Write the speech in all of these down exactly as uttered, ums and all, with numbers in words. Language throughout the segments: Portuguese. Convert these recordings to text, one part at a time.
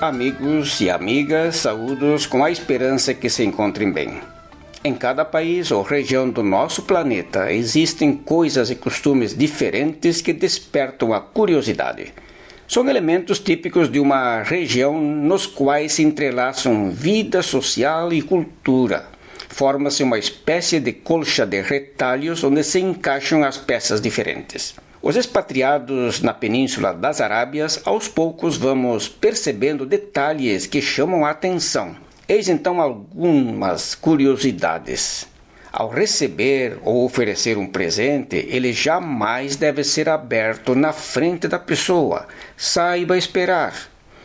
Amigos e amigas, saúdos com a esperança que se encontrem bem. Em cada país ou região do nosso planeta existem coisas e costumes diferentes que despertam a curiosidade. São elementos típicos de uma região nos quais se entrelaçam vida social e cultura. Forma-se uma espécie de colcha de retalhos onde se encaixam as peças diferentes. Os expatriados na Península das Arábias, aos poucos vamos percebendo detalhes que chamam a atenção. Eis então algumas curiosidades. Ao receber ou oferecer um presente, ele jamais deve ser aberto na frente da pessoa. Saiba esperar.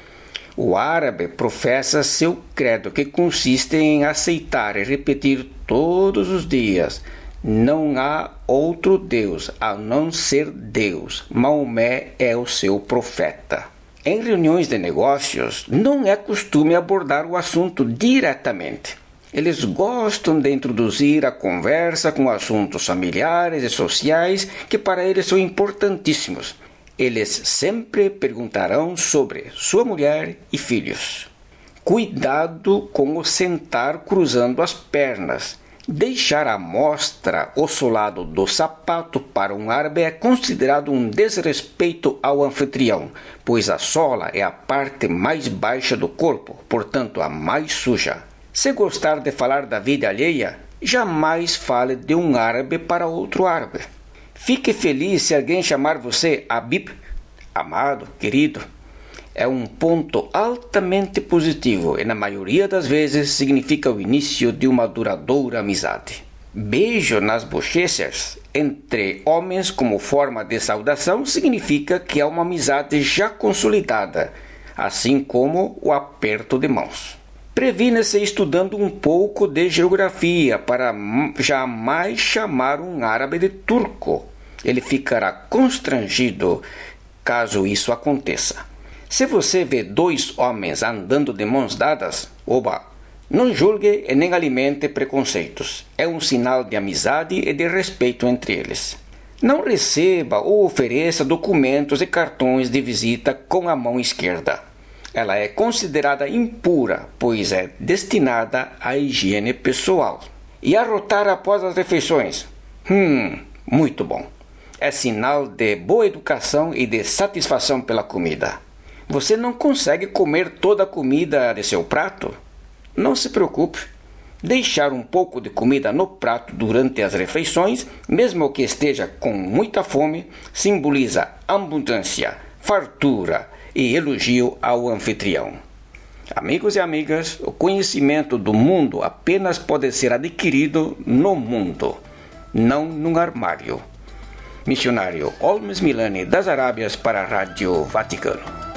O árabe professa seu credo, que consiste em aceitar e repetir todos os dias: não há outro Deus a não ser Deus. Maomé é o seu profeta. Em reuniões de negócios, não é costume abordar o assunto diretamente. Eles gostam de introduzir a conversa com assuntos familiares e sociais que para eles são importantíssimos. Eles sempre perguntarão sobre sua mulher e filhos. Cuidado com o sentar cruzando as pernas. Deixar à mostra o solado do sapato para um árabe é considerado um desrespeito ao anfitrião, pois a sola é a parte mais baixa do corpo, portanto a mais suja. Se gostar de falar da vida alheia, jamais fale de um árabe para outro árabe. Fique feliz se alguém chamar você Habib, amado, querido. É um ponto altamente positivo e, na maioria das vezes, significa o início de uma duradoura amizade. Beijo nas bochechas entre homens como forma de saudação significa que é uma amizade já consolidada, assim como o aperto de mãos. Previna-se estudando um pouco de geografia para jamais chamar um árabe de turco. Ele ficará constrangido caso isso aconteça. Se você vê dois homens andando de mãos dadas, oba, não julgue e nem alimente preconceitos. É um sinal de amizade e de respeito entre eles. Não receba ou ofereça documentos e cartões de visita com a mão esquerda. Ela é considerada impura, pois é destinada à higiene pessoal. E arrotar após as refeições? Hum, muito bom. É sinal de boa educação e de satisfação pela comida. Você não consegue comer toda a comida de seu prato? Não se preocupe. Deixar um pouco de comida no prato durante as refeições, mesmo que esteja com muita fome, simboliza abundância, fartura e elogio ao anfitrião. Amigos e amigas, o conhecimento do mundo apenas pode ser adquirido no mundo, não num armário. Missionário Olmes Milani das Arábias para a Rádio Vaticano.